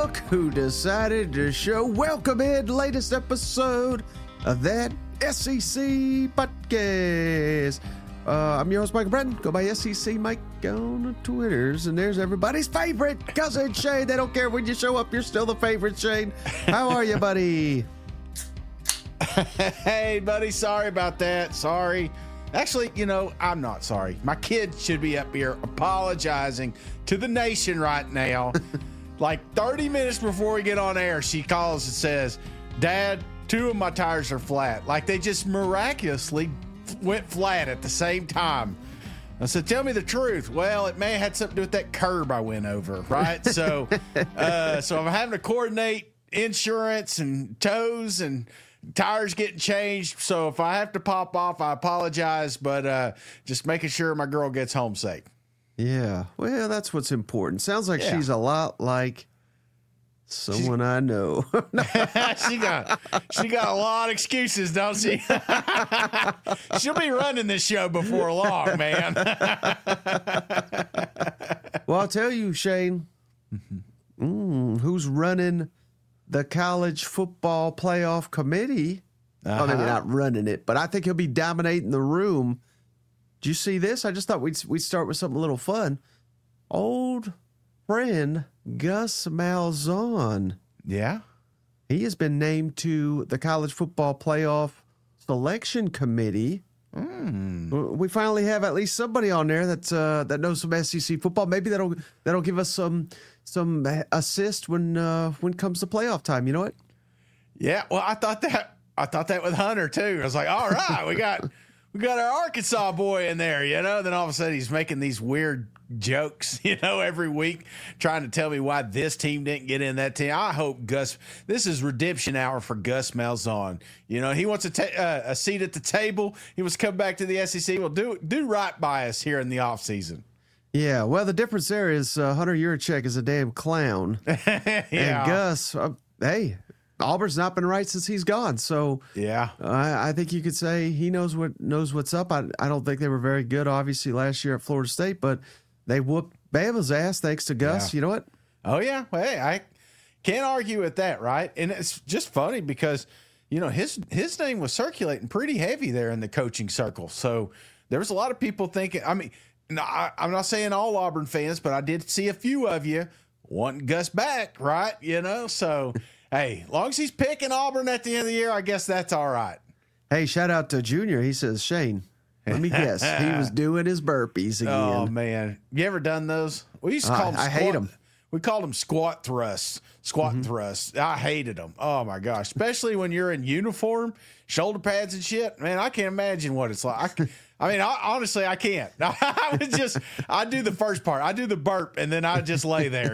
look who decided to show. Welcome in, latest episode of that SEC podcast. I'm your host, Michael Breton. Go by SEC Mike on the Twitters. And there's everybody's favorite cousin, Shane. They don't care when you show up. You're still the favorite, Shane. How are you, buddy? Hey, buddy. Sorry about that. Sorry. Actually, I'm not sorry. My kid should be up here apologizing to the nation right now. Like 30 minutes before we get on air, she calls and says, Dad, 2 of my tires are flat. Like they just miraculously went flat at the same time. I said, tell me the truth. Well, it may have had something to do with that curb I went over, right? So I'm having to coordinate insurance and tows and tires getting changed. So if I have to pop off, I apologize, but just making sure my girl gets home safe. Yeah, well, that's what's important. Sounds like she's a lot like someone I know. She got a lot of excuses, don't she? She'll be running this show before long, man. Well, I'll tell you, Shane, who's running the college football playoff committee. Well, maybe not running it, but I think he'll be dominating the room. Do you see this? I just thought we'd start with something a little fun. Old friend Gus Malzahn. Yeah. He has been named to the college football playoff selection committee. We finally have at least somebody on there that knows some SEC football. Maybe that'll give us some assist when comes to playoff time. You know what? Yeah. Well, I thought that with Hunter too. I was like, all right, we got our Arkansas boy in there, Then all of a sudden he's making these weird jokes, every week, trying to tell me why this team didn't get in that team. I hope this is redemption hour for Gus Malzahn. He wants a seat at the table. He wants to come back to the SEC. Well, do right by us here in the offseason. Yeah, well, the difference there is Hunter Yurachek is a damn clown. Yeah. And Gus, hey, Auburn's not been right since he's gone. So yeah, I think you could say he knows what's up. I don't think they were very good, obviously, last year at Florida State, but they whooped Bama's ass thanks to Gus. Yeah. You know what? Oh, yeah. Well, hey, I can't argue with that, right? And it's just funny because, his name was circulating pretty heavy there in the coaching circle. So there was a lot of people thinking, I'm not saying all Auburn fans, but I did see a few of you wanting Gus back, right? So, hey, as long as he's picking Auburn at the end of the year, I guess that's all right. Hey, shout out to Junior. He says, Shane, let me guess. He was doing his burpees again. Oh, man. You ever done those? We used to call them I hate them. We called them squat thrusts. Thrusts. I hated them. Oh, my gosh. Especially when you're in uniform, shoulder pads and shit. Man, I can't imagine what it's like. Honestly, I can't. I do the first part. I do the burp, and then I just lay there,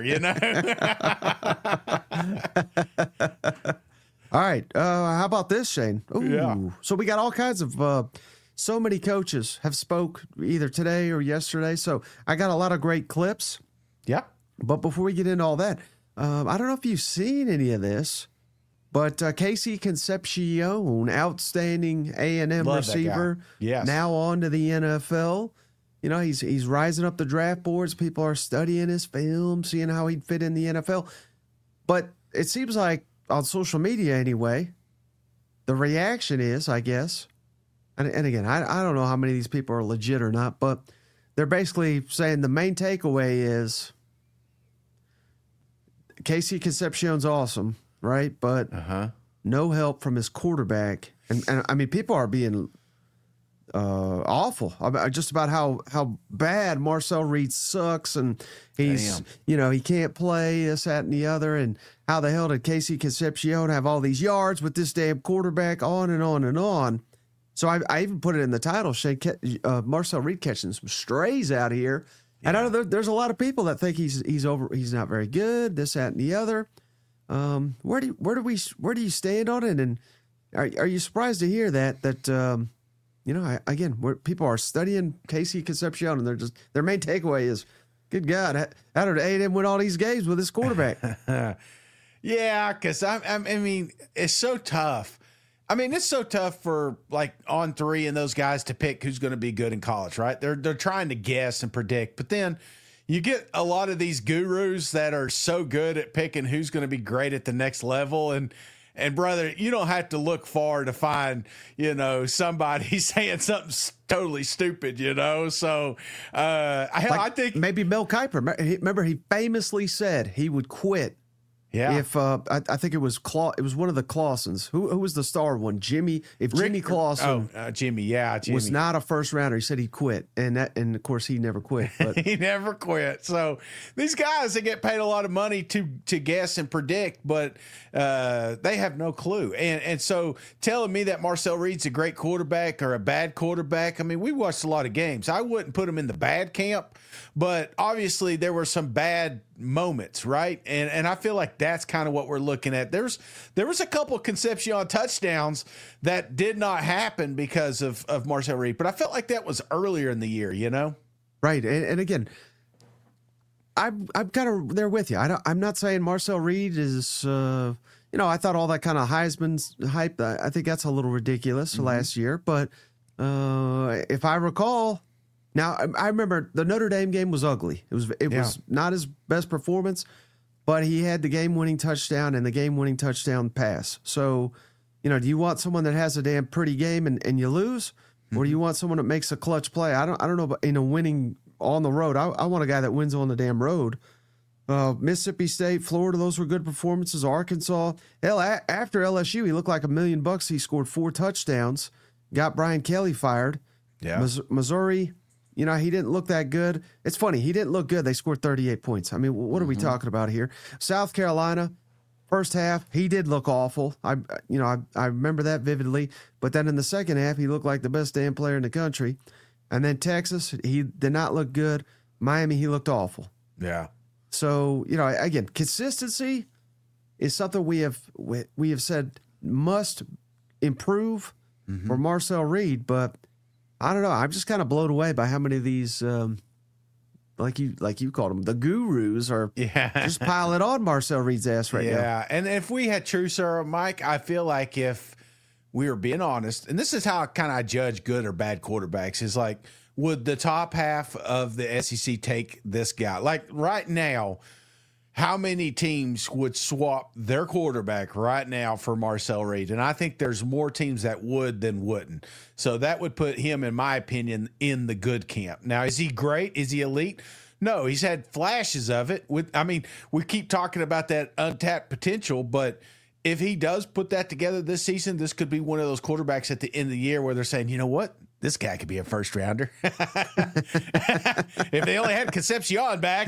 All right. How about this, Shane? Ooh. Yeah. So we got all kinds of so many coaches have spoke either today or yesterday. So I got a lot of great clips. Yeah. But before we get into all that, I don't know if you've seen any of this, but Casey Concepcion, outstanding A&M receiver, yes, now on to the NFL. He's rising up the draft boards. People are studying his film, seeing how he'd fit in the NFL. But it seems like on social media anyway, the reaction is, I guess, and again, I don't know how many of these people are legit or not, but they're basically saying the main takeaway is Casey Concepcion's awesome, right? But no help from his quarterback. And people are being awful just about how bad Marcel Reed sucks, and he's he can't play this, that, and the other, and how the hell did Casey Concepcion have all these yards with this damn quarterback, on and on and on. So I even put it in the title, Shane, Marcel Reed catching some strays out here. Yeah. And I know there's a lot of people that think he's not very good, this, that, and the other. Where do you stand on it? And are you surprised to hear that where people are studying Casey Concepcion, and their main takeaway is, good God, how did A&M win all these games with this quarterback? Yeah, because it's so tough. It's so tough for On3 and those guys to pick who's going to be good in college, right? They're trying to guess and predict, but then you get a lot of these gurus that are so good at picking who's going to be great at the next level. And brother, you don't have to look far to find, somebody saying something totally stupid, So I think maybe Mel Kiper. Remember, he famously said he would quit. Yeah. If I think it was one of the Clausens. Who was the star one? Jimmy. If Jimmy Clausen, Jimmy, was not a first rounder, he said he'd quit, and of course he never quit. But he never quit. So these guys, they get paid a lot of money to guess and predict, but they have no clue. And so telling me that Marcel Reed's a great quarterback or a bad quarterback, I mean, we watched a lot of games. I wouldn't put him in the bad camp, but obviously there were some bad moments, right? And I feel like that's kind of what we're looking at. There was a couple of Concepcion touchdowns that did not happen because of Marcel Reed, but I felt like that was earlier in the year, Right. And again, I'm kind of there with you. I'm not saying Marcel Reed is, I thought all that kind of Heisman's hype, I think that's a little ridiculous last year. But if I recall, now I remember the Notre Dame game was ugly. It was not his best performance, but he had the game-winning touchdown and the game-winning touchdown pass. So, do you want someone that has a damn pretty game and you lose? Or do you want someone that makes a clutch play? I don't know about winning on the road. I want a guy that wins on the damn road. Mississippi State, Florida, those were good performances. Arkansas, hell, after LSU, he looked like $1 million. He scored 4 touchdowns, got Brian Kelly fired. Yeah. Missouri, he didn't look that good. It's funny, he didn't look good. They scored 38 points. I mean, what are we talking about here? South Carolina, first half, he did look awful. I remember that vividly. But then in the second half, he looked like the best damn player in the country. And then Texas, he did not look good. Miami, he looked awful. Yeah. So, again, consistency is something we have said must improve for Marcel Reed, but I don't know. I'm just kind of blown away by how many of these, like you called them, the gurus are just piling on Marcel Reed's ass right now. Yeah, and if we had true, sir, Mike, I feel like if we were being honest, and this is how I judge good or bad quarterbacks, is like, would the top half of the SEC take this guy? Like right now, how many teams would swap their quarterback right now for Marcel Reed? And I think there's more teams that would than wouldn't. So that would put him, in my opinion, in the good camp. Now, is he great? Is he elite? No, he's had flashes of it. We keep talking about that untapped potential, but if he does put that together this season, this could be one of those quarterbacks at the end of the year where they're saying, you know what? This guy could be a first rounder. If they only had Concepcion back,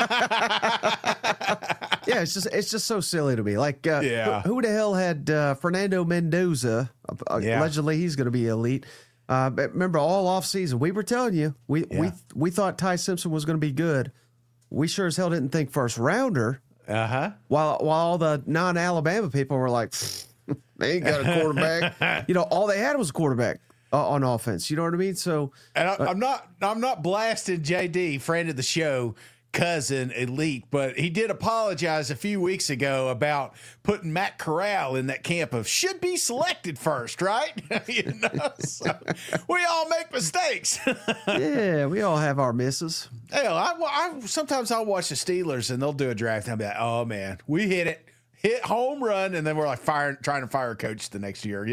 Yeah, it's just so silly to me. Like, who the hell had Fernando Mendoza? Allegedly, he's going to be elite. But remember, all offseason, we were telling you we thought Ty Simpson was going to be good. We sure as hell didn't think first rounder. While all the non-Alabama people were like, they ain't got a quarterback. All they had was a quarterback on offense. You know what I mean? So, and I'm not blasting JD, friend of the show, cousin, elite, but he did apologize a few weeks ago about putting Matt Corral in that camp of should be selected first, right? So we all make mistakes. Yeah, we all have our misses. Hell, sometimes I'll watch the Steelers and they'll do a draft and I'll be like, oh man, we hit home run, and then we're like trying to fire a coach the next year,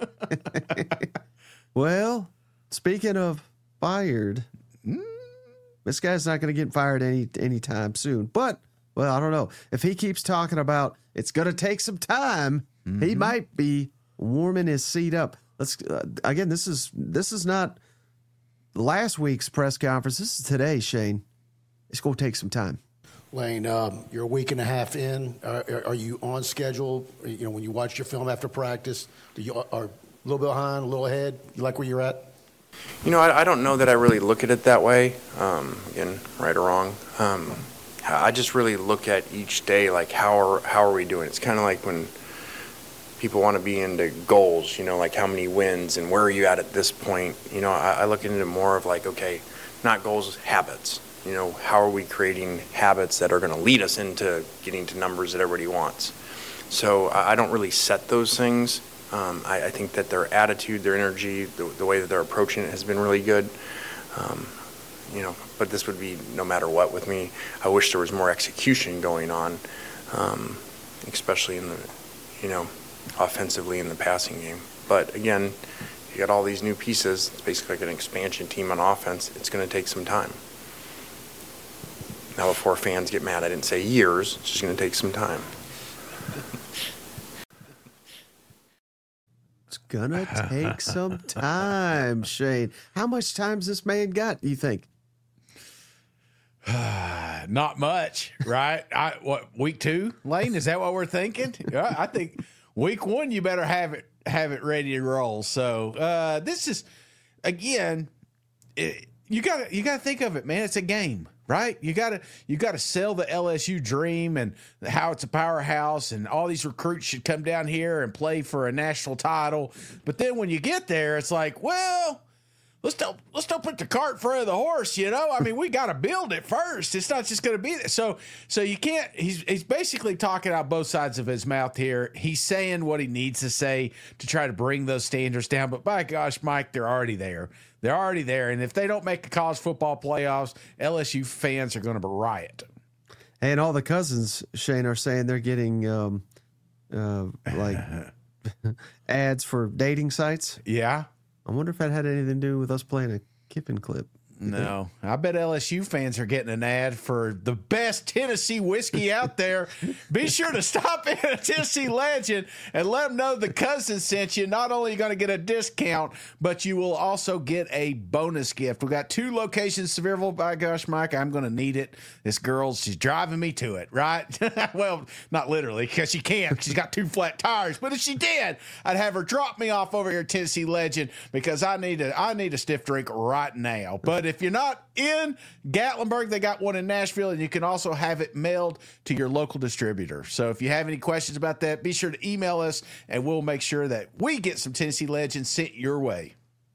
Well, speaking of fired, this guy's not going to get fired anytime soon. But, well, I don't know. If he keeps talking about it's going to take some time, he might be warming his seat up. Let's again. This is not last week's press conference. This is today, Shane. It's going to take some time. Lane, you're a week and a half in. Are you on schedule? When you watch your film after practice, are a little bit behind, a little ahead? You like where you're at? I don't know that I really look at it that way, again, right or wrong. I just really look at each day, like, how are we doing? It's kind of like when people want to be into goals, like how many wins and where are you at this point? I look into more of like, okay, not goals, habits. How are we creating habits that are going to lead us into getting to numbers that everybody wants? So I don't really set those things. I think that their attitude, their energy, the way that they're approaching it has been really good. but this would be no matter what with me. I wish there was more execution going on, especially in the, offensively in the passing game. But again, you got all these new pieces. It's basically like an expansion team on offense. It's going to take some time. Now, before fans get mad, I didn't say years. It's just going to take some time. It's gonna take some time, Shane. How much time's this man got, you think? Not much, right? Week 2, Lane? Is that what we're thinking? I think week 1 you better have it ready to roll. So this is, again, you gotta think of it, man. It's a game, right? You gotta sell the LSU dream and how it's a powerhouse and all these recruits should come down here and play for a national title. But then when you get there, it's like, well, let's don't put the cart in front of the horse, I mean, we got to build it first. It's not just going to be there. So you can't. He's basically talking out both sides of his mouth here. He's saying what he needs to say to try to bring those standards down. But by gosh, Mike, they're already there. They're already there. And if they don't make the college football playoffs, LSU fans are going to riot. And all the cousins, Shane, are saying they're getting like ads for dating sites. Yeah. I wonder if that had anything to do with us playing a Kiffin clip. No, I bet LSU fans are getting an ad for the best Tennessee whiskey out there. Be sure to stop in at Tennessee Legend and let them know the cousin sent you. Not only are you going to get a discount, but you will also get a bonus gift. We've got 2 locations, Sevierville. By gosh, Mike, I'm going to need it. This she's driving me to it, right? Well, not literally, because she can't. She's got 2 flat tires. But if she did, I'd have her drop me off over here at Tennessee Legend because I need a stiff drink right now. But if you're not in Gatlinburg, they got one in Nashville, and you can also have it mailed to your local distributor. So if you have any questions about that, be sure to email us, and we'll make sure that we get some Tennessee Legends sent your way.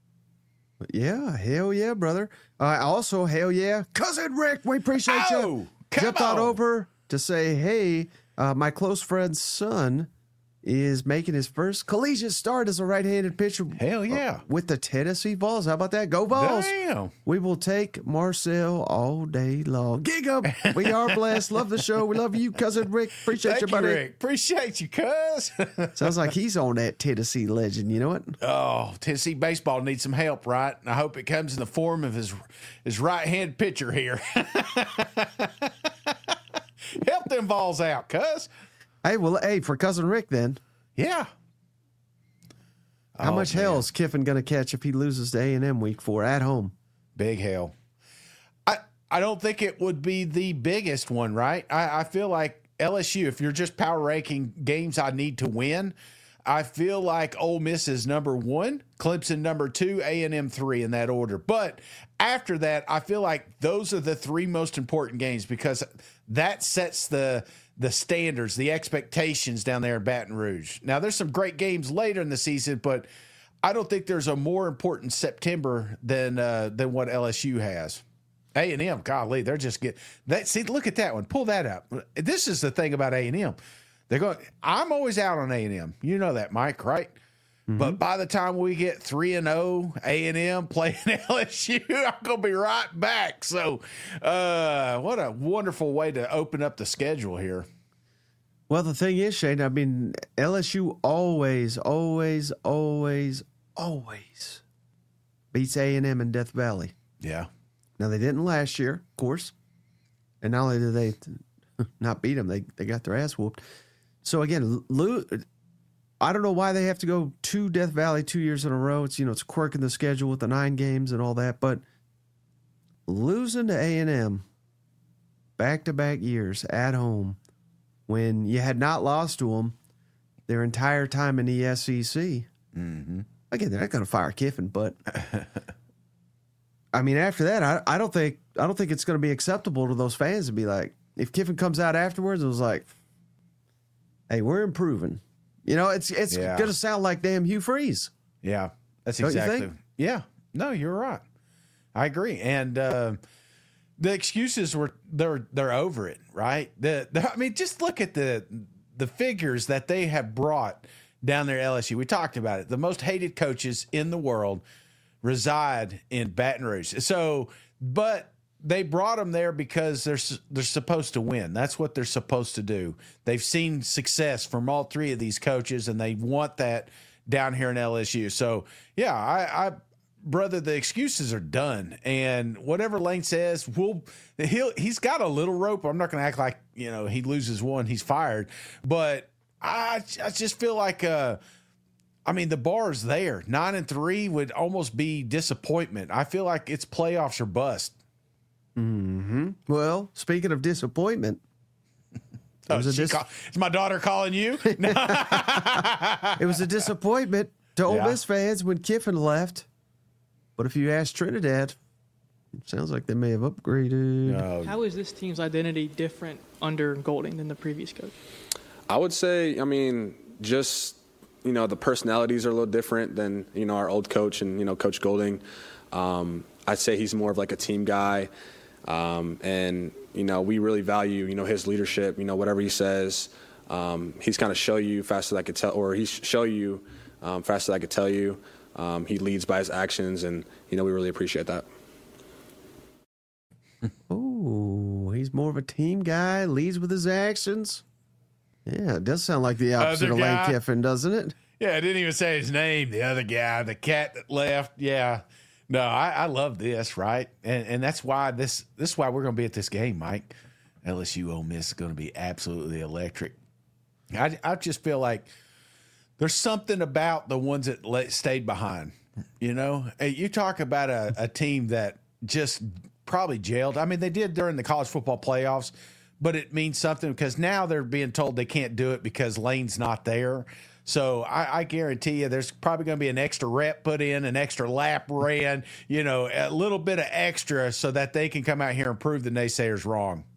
Yeah, hell yeah, brother. Also, hell yeah, Cousin Rick, we appreciate you. Jumped on over to say, hey, my close friend's son is making his first collegiate start as a right-handed pitcher. Hell yeah. With the Tennessee Vols. How about that? Go Vols. Damn. We will take Marcel all day long. Gig 'em. We are blessed. Love the show. We love you, Cousin Rick. Appreciate you, buddy. Rick. Appreciate you, cuz. Sounds like he's on that Tennessee Legend. You know what? Oh, Tennessee baseball needs some help, right? And I hope it comes in the form of his right-hand pitcher here. Help them Vols out, cuz. Hey, for Cousin Rick then. Yeah. How much hell is Kiffin going to catch if he loses to A&M week 4 at home? Big hell. I don't think it would be the biggest one, right? I feel like LSU, if you're just power ranking games I need to win, I feel like Ole Miss is number 1, Clemson number 2, A&M 3 in that order. But after that, I feel like those are the 3 most important games because that sets the standards, the expectations down there in Baton Rouge. Now, there's some great games later in the season, but I don't think there's a more important September than what LSU has. A&M, golly, they're just see, look at that one. Pull that up. This is the thing about A&M. They're going. I'm always out on A&M. You know that, Mike, right? Mm-hmm. But by the time we get 3-0, A&M playing LSU, I'm going to be right back. So what a wonderful way to open up the schedule here. Well, the thing is, Shane, I mean, LSU always beats A&M in Death Valley. Yeah. Now, they didn't last year, of course. And not only did they not beat them, they got their ass whooped. So, again, I don't know why they have to go to Death Valley 2 years in a row. It's, it's a quirk in the schedule with the 9 games and all that. But losing to A&M back-to-back years at home when you had not lost to them their entire time in the SEC. Mm-hmm. Again, they're not going to fire Kiffin, but I mean, after that, I don't think it's going to be acceptable to those fans to be like, if Kiffin comes out afterwards, it was like, hey, we're improving. It's going to sound like damn Hugh Freeze. Yeah, that's Don't exactly. you think? Yeah, no, you're right. I agree. And the excuses they're over it, right? I mean, just look at the figures that they have brought down there at LSU. We talked about it. The most hated coaches in the world reside in Baton Rouge. So but they brought them there because they're supposed to win. That's what they're supposed to do. They've seen success from all three of these coaches, and they want that down here in LSU. So, yeah, brother, the excuses are done. And whatever Lane says, he's got a little rope. I'm not going to act like, he loses one, he's fired. But I just feel like the bar's there. 9-3 would almost be disappointment. I feel like it's playoffs or bust. Mm-hmm. Well, speaking of disappointment, is my daughter calling you? It was a disappointment to Ole Miss fans when Kiffin left. But if you ask Trinidad, it sounds like they may have upgraded. How is this team's identity different under Golding than the previous coach? I would say, just, the personalities are a little different than, our old coach and, Coach Golding. I'd say he's more of like a team guy. And, we really value, his leadership, whatever he says. He's kind of show you fast as I could tell, or he's show you fast as I could tell you. He leads by his actions, and, we really appreciate that. Oh, he's more of a team guy, leads with his actions. Yeah, it does sound like the opposite of Lane Kiffin, doesn't it? Yeah, I didn't even say his name. The other guy, the cat that left. Yeah. No, I love this, right? And that's why this is why we're going to be at this game, Mike. LSU Ole Miss is going to be absolutely electric. I just feel like there's something about the ones that stayed behind. You talk about a team that just probably jailed. They did during the college football playoffs, but it means something because now they're being told they can't do it because Lane's not there. So I guarantee you there's probably going to be an extra rep put in, an extra lap ran, a little bit of extra so that they can come out here and prove the naysayers wrong.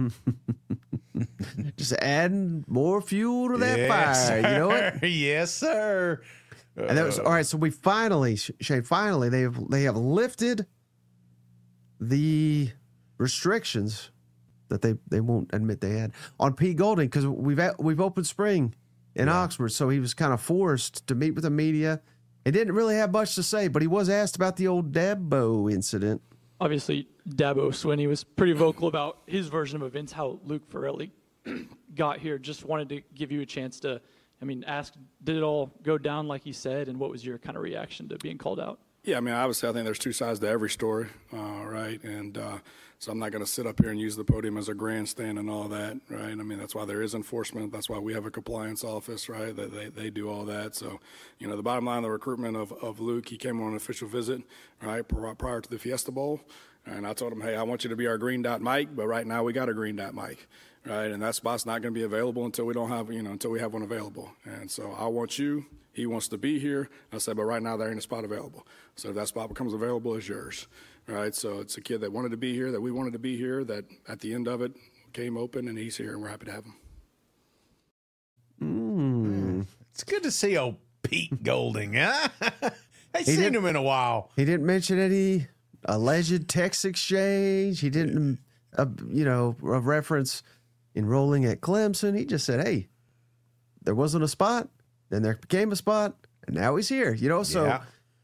Just adding more fuel to that fire. Sir. You know what? Yes, sir. And that was all right. So we finally, Shane, they have lifted the restrictions that they won't admit they had on Pete Golding because we've opened spring in Oxford, so he was kind of forced to meet with the media. He didn't really have much to say, but he was asked about the old Dabo incident. Obviously, Dabo Swinney was pretty vocal about his version of events, how Luke Ferrelli got here. Just wanted to give you a chance to, ask, did it all go down like he said, and what was your kind of reaction to being called out? Yeah, obviously I think there's two sides to every story, right? And so I'm not going to sit up here and use the podium as a grandstand and all that, right? That's why there is enforcement. That's why we have a compliance office, right? They do all that. So, the bottom line, the recruitment of Luke, he came on an official visit, right, prior to the Fiesta Bowl. And I told him, hey, I want you to be our green dot Mike, but right now we got a green dot Mike, right? And that spot's not going to be available until we don't have, until we have one available. And so I want you. He wants to be here. I said, but right now there ain't a spot available. So if that spot becomes available, it's yours, right? So it's a kid that wanted to be here, that we wanted to be here, that at the end of it came open, and he's here, and we're happy to have him. It's good to see old Pete Golding, huh? I've seen him in a while. He didn't mention any alleged text exchange. He didn't, reference enrolling at Clemson. He just said, hey, there wasn't a spot. Then there became a spot, and now he's here. So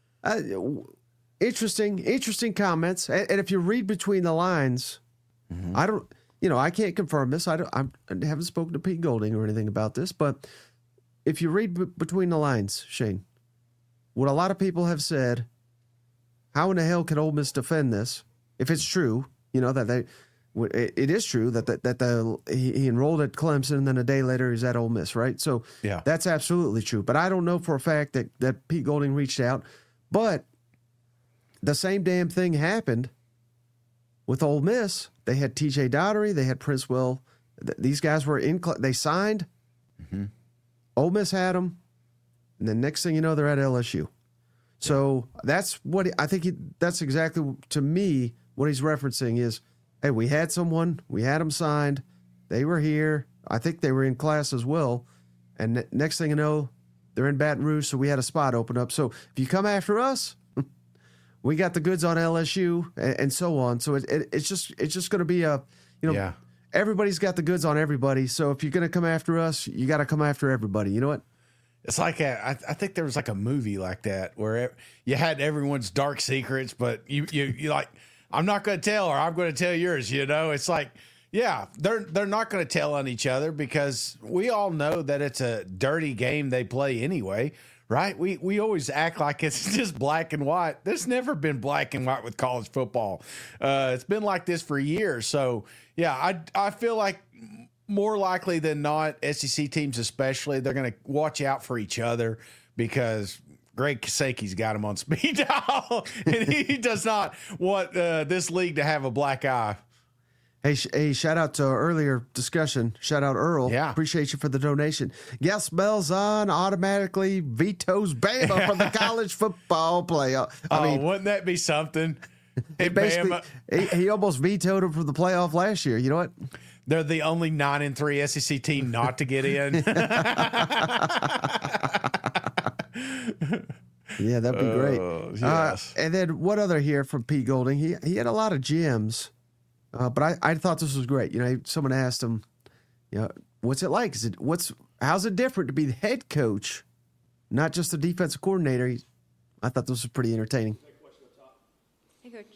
interesting comments. And if you read between the lines, I don't, I can't confirm this. I haven't spoken to Pete Golding or anything about this, but if you read between the lines, Shane, what a lot of people have said, how in the hell can Ole Miss defend this if it's true? That it is true that he enrolled at Clemson and then a day later he's at Ole Miss, right? So that's absolutely true. But I don't know for a fact that Pete Golding reached out. But the same damn thing happened with Ole Miss. They had T.J. Daugherty, they had Princewell. These guys were they signed. Mm-hmm. Ole Miss had them, and then next thing you know, they're at LSU. So that's what I think. That's exactly, to me, what he's referencing is, hey, we had someone, we had them signed, they were here. I think they were in class as well. And next thing you know, they're in Baton Rouge, so we had a spot open up. So if you come after us, we got the goods on LSU and so on. So it's just going to be everybody's got the goods on everybody. So if you're going to come after us, you got to come after everybody. You know what? It's like I think there was like a movie like that where you had everyone's dark secrets, but you like, I'm not going to tell, or I'm going to tell yours. It's like, yeah, they're not going to tell on each other because we all know that it's a dirty game they play anyway, right? We always act like it's just black and white. There's never been black and white with college football. It's been like this for years. So yeah, I feel like more likely than not, SEC teams especially, they're going to watch out for each other because Greg Kasecki's got him on speed dial, and he does not want this league to have a black eye. Hey, shout out to earlier discussion. Shout out Earl. Yeah. Appreciate you for the donation. Gas Malzahn automatically vetoes Bama for the college football playoff. I mean, wouldn't that be something? He almost vetoed him for the playoff last year. You know what? They're the only 9-3 SEC team not to get in. Yeah, that'd be great. Yes. And then what other here from Pete Golding? He had a lot of gems, but I thought this was great. Someone asked him, what's it like? How's it different to be the head coach, not just the defensive coordinator? I thought this was pretty entertaining. Hey, Coach.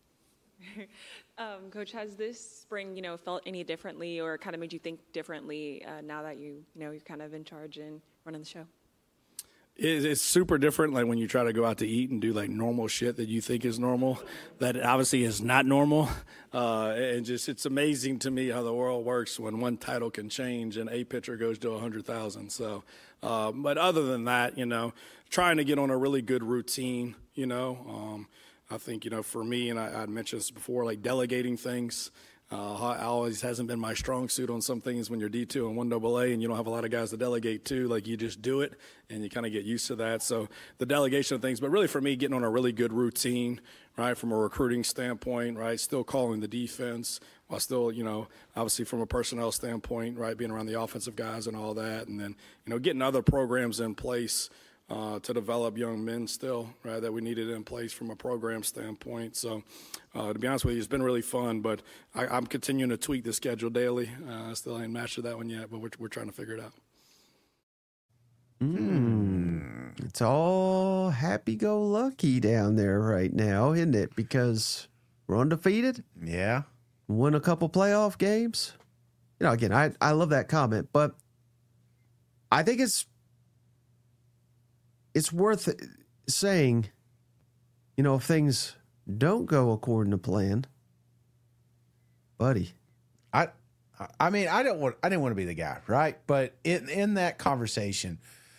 Coach, has this spring, felt any differently or kind of made you think differently now that you're kind of in charge and running the show? It's super different, like when you try to go out to eat and do like normal shit that you think is normal, that obviously is not normal. And just it's amazing to me how the world works when one title can change and a pitcher goes to 100,000. So, but other than that, trying to get on a really good routine, I think, for me, and I mentioned this before, like delegating things. Always hasn't been my strong suit on some things when you're D2 and 1AA and you don't have a lot of guys to delegate to. Like you just do it and you kind of get used to that. So the delegation of things, but really for me, getting on a really good routine, right, from a recruiting standpoint, right, still calling the defense while still, obviously from a personnel standpoint, right, being around the offensive guys and all that. And then, getting other programs in place to develop young men still, right, that we needed in place from a program standpoint. So to be honest with you, it's been really fun, but I'm continuing to tweak the schedule daily. I still ain't mastered that one yet, but we're trying to figure it out. It's all happy-go-lucky down there right now, isn't it? Because we're undefeated. Yeah. Won a couple playoff games. Again, I love that comment, but I think it's worth saying, if things don't go according to plan, buddy. I mean, I didn't want to be the guy, right? But in that conversation,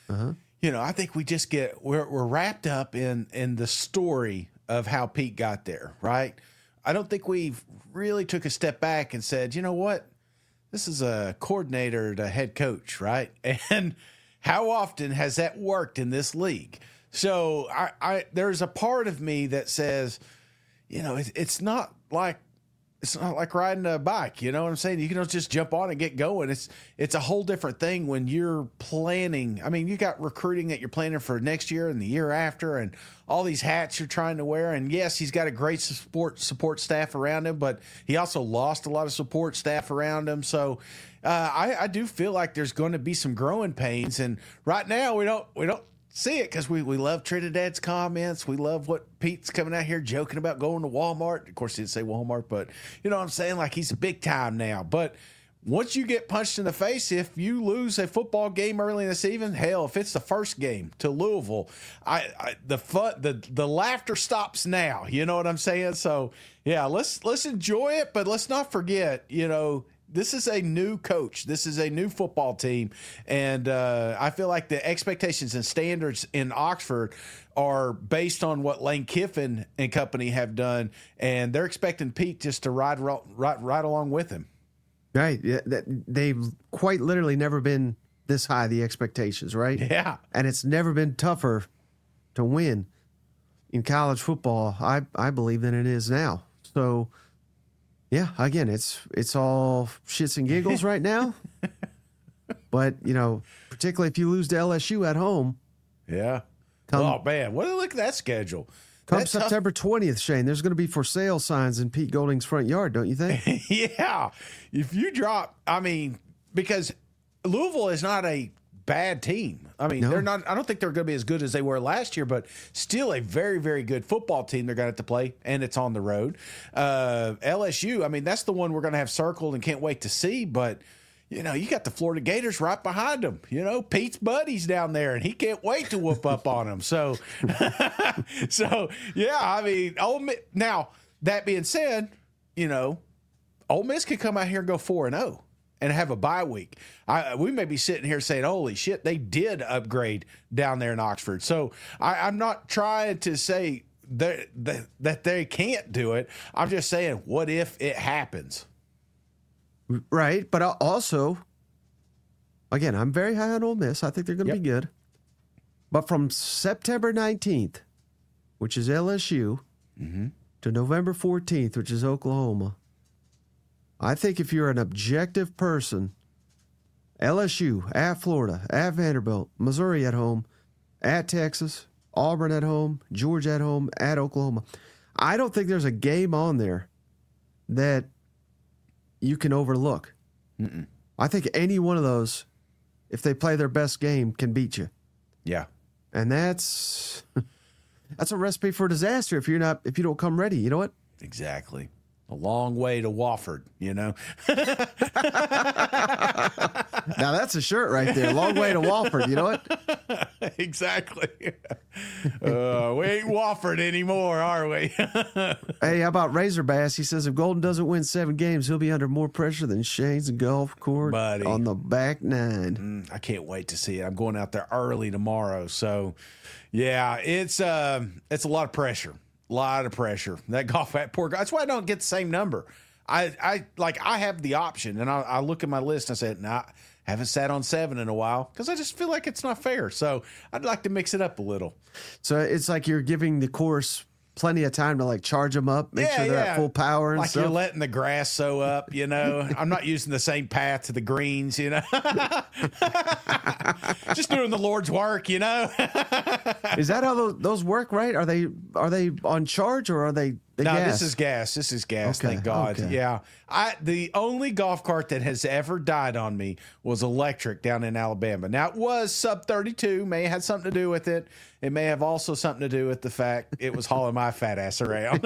I think we just we're wrapped up in the story of how Pete got there, right? I don't think we've really took a step back and said, you know what, this is a coordinator to head coach, right? And how often has that worked in this league? So there's a part of me that says, it's not like riding a bike. You know what I'm saying? You can just jump on and get going. It's a whole different thing when you're planning. I mean, you got recruiting that you're planning for next year and the year after, and all these hats you're trying to wear. And yes, he's got a great support staff around him, but he also lost a lot of support staff around him. So I do feel like there's going to be some growing pains. And right now we don't see it because we love Trinidad's comments. We love what Pete's coming out here joking about going to Walmart. Of course, he didn't say Walmart, but you know what I'm saying? Like he's big time now. But once you get punched in the face, if you lose a football game early in the season, hell, if it's the first game to Louisville, the laughter stops now. You know what I'm saying? So yeah, let's enjoy it, but let's not forget, this is a new coach. This is a new football team. And I feel like the expectations and standards in Oxford are based on what Lane Kiffin and company have done. And they're expecting Pete just to ride along with him. Right. Yeah, they've quite literally never been this high, the expectations, right? Yeah. And it's never been tougher to win in college football, I believe, than it is now. So, yeah, again, it's all shits and giggles right now. But, particularly if you lose to LSU at home. Yeah. Oh, man. Look at that schedule. Come September 20th, Shane, there's going to be for sale signs in Pete Golding's front yard, don't you think? Yeah. If you drop, because Louisville is not a bad team. I mean, they're not. I don't think they're going to be as good as they were last year, but still a very, very good football team. They're going to have to play, and it's on the road. LSU. I mean, that's the one we're going to have circled and can't wait to see. But you got the Florida Gators right behind them. Pete's buddies down there, and he can't wait to whoop up on them. So, yeah. I mean, Ole Miss. Now that being said, Ole Miss could come out here and go 4-0. And have a bye week. We may be sitting here saying, holy shit, they did upgrade down there in Oxford. So I'm not trying to say that they can't do it. I'm just saying, what if it happens? Right. But also, again, I'm very high on Ole Miss. I think they're going to be good. But from September 19th, which is LSU, to November 14th, which is Oklahoma, I think if you're an objective person, LSU, at Florida, at Vanderbilt, Missouri at home, at Texas, Auburn at home, Georgia at home, at Oklahoma, I don't think there's a game on there that you can overlook. I think any one of those, if they play their best game, can beat you. Yeah. And that's a recipe for disaster if you don't come ready. You know what? Exactly. A long way to Wofford, Now that's a shirt right there. Long way to Wofford. You know what? Exactly. We ain't Wofford anymore, are we? Hey, how about Razor Bass? He says if Golden doesn't win 7 games, he'll be under more pressure than Shane's golf court on the back nine. I can't wait to see it. I'm going out there early tomorrow. So, yeah, it's a lot of pressure. Lot of pressure. That poor guy. That's why I don't get the same number. I have the option, and I look at my list and I said, nah, haven't sat on 7 in a while because I just feel like it's not fair. So I'd like to mix it up a little. So it's like you're giving the course plenty of time to charge them up, make sure they're at full power and stuff. You're letting the grass sow up, I'm not using the same path to the greens, just doing the Lord's work, Is that how those work, right? Are they on charge or are they No, gas? this is gas. Okay, Thank God. okay. Yeah. The only golf cart that has ever died on me was electric down in Alabama. Now it was sub 32, may have had something to do with it. It may have also something to do with the fact it was hauling my fat ass around.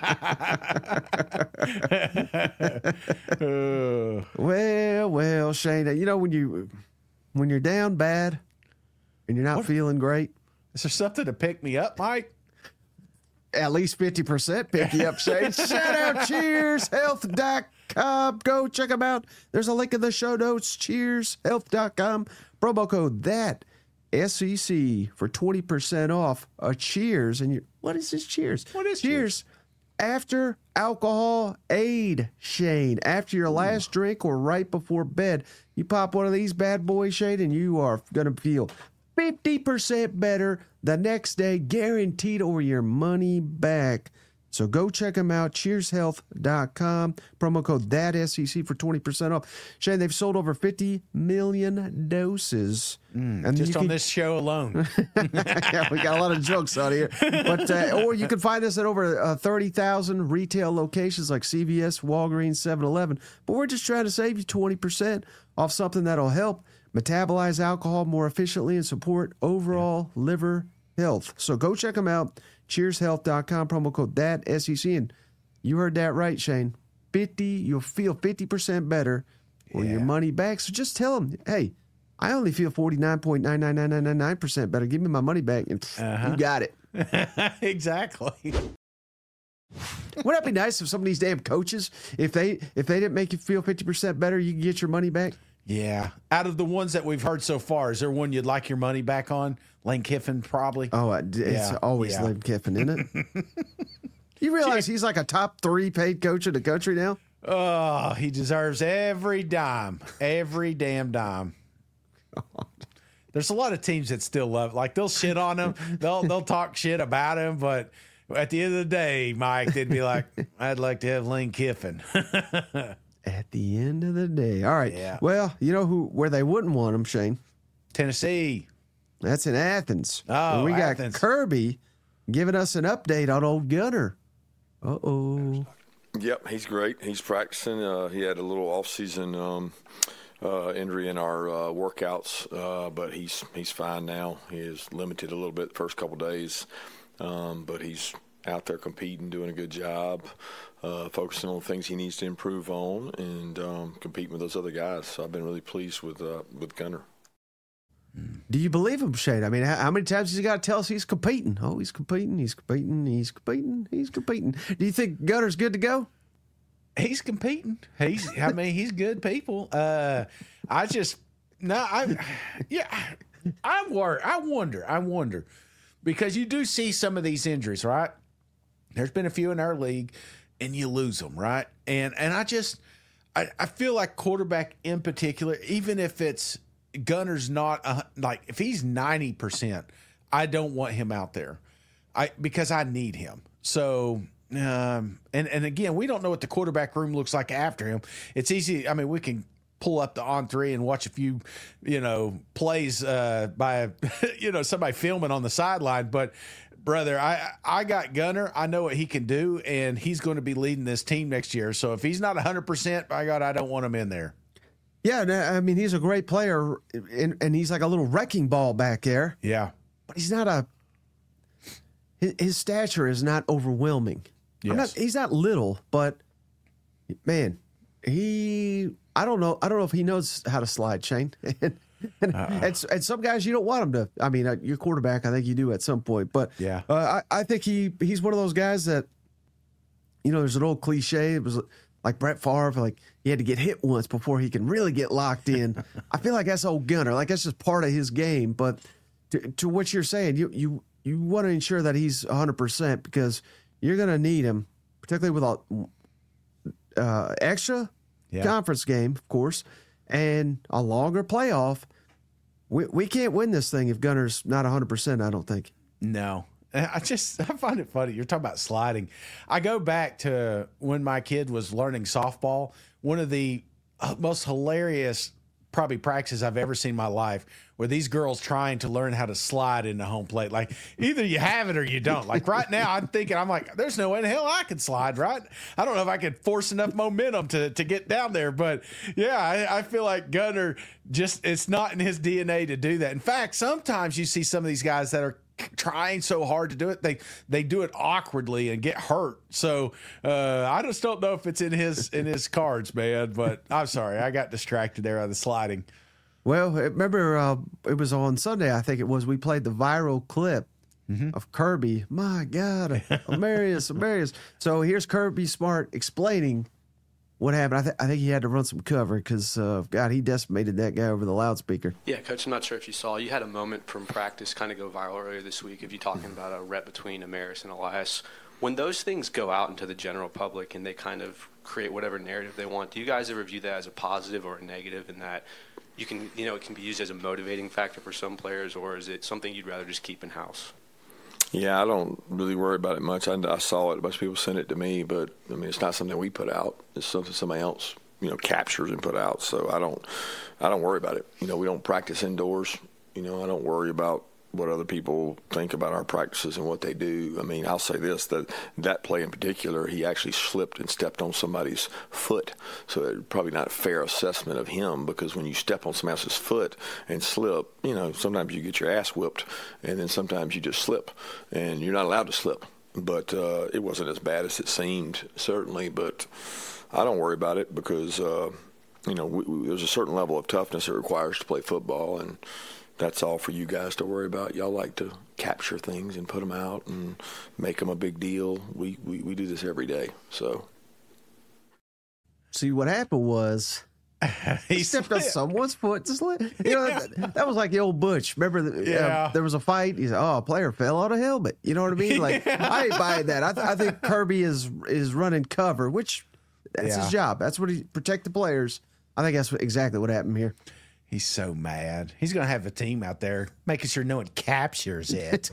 Well, Shane, when you're down bad and you're not feeling great, is there something to pick me up, Mike? At least 50% pick you up, Shane. Shout out CheersHealth.com. Go check them out. There's a link in the show notes. CheersHealth.com. Promo code that SEC for 20% off a Cheers. And what is this Cheers? What is Cheers? After alcohol aid, Shane. After your last drink or right before bed, you pop one of these bad boys, Shane, and you are going to feel 50% better the next day, guaranteed, or your money back. So go check them out, cheershealth.com. Promo code ThatSEC for 20% off. Shane, they've sold over 50 million doses. And just on this show alone. Yeah, we got a lot of jokes out here. But or you can find us at over 30,000 retail locations like CVS, Walgreens, 7-Eleven. But we're just trying to save you 20% off something that'll help metabolize alcohol more efficiently and support overall liver health. So go check them out. CheersHealth.com, promo code ThatSEC. And you heard that right, Shane. You'll feel 50% better or your money back. So just tell them, hey, I only feel 49.99999% better. Give me my money back, and you got it. Exactly. Wouldn't that be nice if some of these damn coaches, if they didn't make you feel 50% better, you can get your money back? Yeah. Out of the ones that we've heard so far, is there one you'd like your money back on? Lane Kiffin, probably. Oh, it's always Lane Kiffin, isn't it? You realize he's like a top 3 paid coach in the country now? Oh, he deserves every dime. Every damn dime. There's a lot of teams that still love it. Like, they'll shit on him. They'll talk shit about him, but at the end of the day, Mike, they'd be like, I'd like to have Lane Kiffin. At the end of the day. All right. Yeah. Well, you know where they wouldn't want him, Shane? Tennessee. That's in Athens. Oh, and we got Athens. Kirby giving us an update on old Gunner. Uh-oh. Yep, he's great. He's practicing. He had a little off-season injury in our workouts, but he's fine now. He is limited a little bit the first couple days, but he's out there competing, doing a good job, focusing on things he needs to improve on, and competing with those other guys. So I've been really pleased with Gunner. Do you believe him, Shane? I mean, how many times has he got to tell us he's competing? Oh, he's competing, he's competing, he's competing, he's competing. Do you think Gunner's good to go? He's competing. He's good people. I wonder because you do see some of these injuries, right? There's been a few in our league, and you lose them, right? And I feel like quarterback in particular, even if it's Gunner's not like if he's 90%, I don't want him out there, because I need him. So. And again, we don't know what the quarterback room looks like after him. It's easy. I mean, we can pull up the On3 and watch a few, plays by, somebody filming on the sideline. But brother, I got Gunner. I know what he can do, and he's going to be leading this team next year. So if he's not 100%, by God, I don't want him in there. Yeah, I mean, he's a great player, and he's like a little wrecking ball back there. Yeah, but he's not his stature is not overwhelming. Yes. He's not little, but man, I don't know if he knows how to slide, Shane. and some guys you don't want him to. I mean, your quarterback, I think you do at some point, but yeah, I think he's one of those guys that, there's an old cliche. It was like Brett Favre, like he had to get hit once before he can really get locked in. I feel like that's old Gunner. Like that's just part of his game. But to what you're saying, you want to ensure that he's 100% because you're going to need him, particularly with a extra conference game, of course, and a longer playoff. We can't win this thing if Gunner's not 100%, I don't think. No. I find it funny. You're talking about sliding. I go back to when my kid was learning softball. One of the most hilarious probably practices I've ever seen in my life where these girls trying to learn how to slide into home plate. Like either you have it or you don't. Like right now I'm like, there's no way in hell I can slide, right? I don't know if I could force enough momentum to get down there. But yeah, I feel like Gunner it's not in his DNA to do that. In fact, sometimes you see some of these guys that are trying so hard to do it, they do it awkwardly and get hurt. So I just don't know if it's in his cards, man. But I'm sorry, I got distracted there on the sliding. Well, remember it was on Sunday, I think it was. We played the viral clip of Kirby. My God, Amarius. So here's Kirby Smart explaining what happened. I think he had to run some cover because, God, he decimated that guy over the loudspeaker. Yeah, Coach, I'm not sure if you saw. You had a moment from practice kind of go viral earlier this week of you talking about a rep between Amarius and Elias. When those things go out into the general public and they kind of create whatever narrative they want, do you guys ever view that as a positive or a negative in that you can, it can be used as a motivating factor for some players, or is it something you'd rather just keep in-house? Yeah, I don't really worry about it much. I saw it. A bunch of people sent it to me, but, I mean, it's not something we put out. It's something somebody else, captures and put out. So I don't worry about it. We don't practice indoors. I don't worry about what other people think about our practices and what they do. I mean, I'll say this, that play in particular, he actually slipped and stepped on somebody's foot. So it's probably not a fair assessment of him because when you step on somebody else's foot and slip, sometimes you get your ass whipped and then sometimes you just slip and you're not allowed to slip. But it wasn't as bad as it seemed, certainly. But I don't worry about it because, there's a certain level of toughness it requires to play football, and that's all for you guys to worry about. Y'all like to capture things and put them out and make them a big deal. We do this every day. So, see what happened was he stepped on someone's foot. That was like the old Butch. Remember, there was a fight. He said, "Oh, a player fell on a helmet." You know what I mean? Like I ain't buying that. I think Kirby is running cover, which that's his job. That's what he protect the players. I think that's exactly what happened here. He's so mad. He's going to have a team out there making sure no one captures it.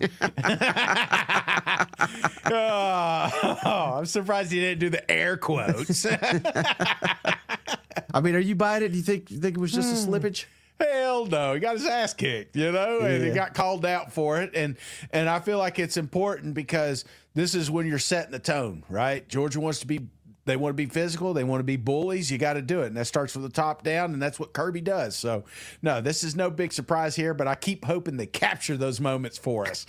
I'm surprised he didn't do the air quotes. I mean, are you buying it? Do you think it was just a slippage? Hell no. He got his ass kicked, and he got called out for it. And I feel like it's important because this is when you're setting the tone, right? Georgia wants to be They want to be physical. They want to be bullies. You got to do it. And that starts from the top down, and that's what Kirby does. So, no, this is no big surprise here, but I keep hoping they capture those moments for us.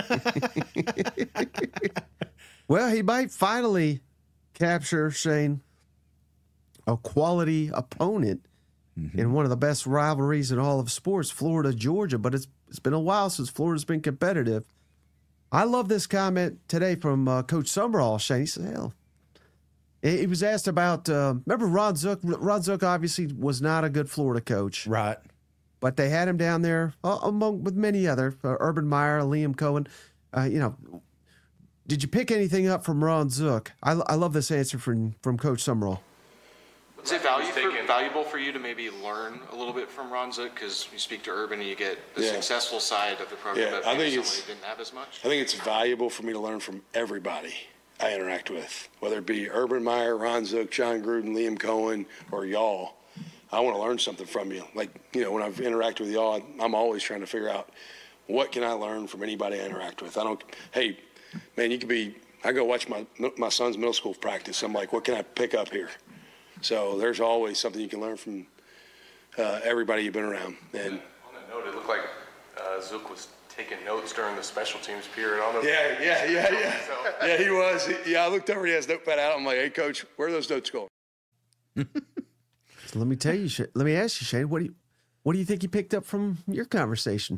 Well, he might finally capture, Shane, a quality opponent in one of the best rivalries in all of sports, Florida-Georgia. But it's been a while since Florida's been competitive. I love this comment today from Coach Summerall, Shane. He said, hell, he was asked about, remember Ron Zook? Ron Zook obviously was not a good Florida coach. Right. But they had him down there with many other, Urban Meyer, Liam Cohen. Did you pick anything up from Ron Zook? I love this answer from Coach Summerall. Is it valuable for you to maybe learn a little bit from Ron Zook? Because you speak to Urban and you get the successful side of the program, but maybe somebody didn't have as much? I think it's valuable for me to learn from everybody I interact with, whether it be Urban Meyer, Ron Zook, John Gruden, Liam Cohen, or y'all. I want to learn something from you. Like, when I've interacted with y'all, I'm always trying to figure out what can I learn from anybody I interact with. Hey, man, I go watch my son's middle school practice. I'm like, what can I pick up here? So there's always something you can learn from everybody you've been around. And on that note, it looked like Zook was taking notes during the special teams period. I don't know. Yeah, he was. I looked over, he has notepad out. I'm like, hey, Coach, where are those notes going? So let me ask you, Shane, what do you think you picked up from your conversation?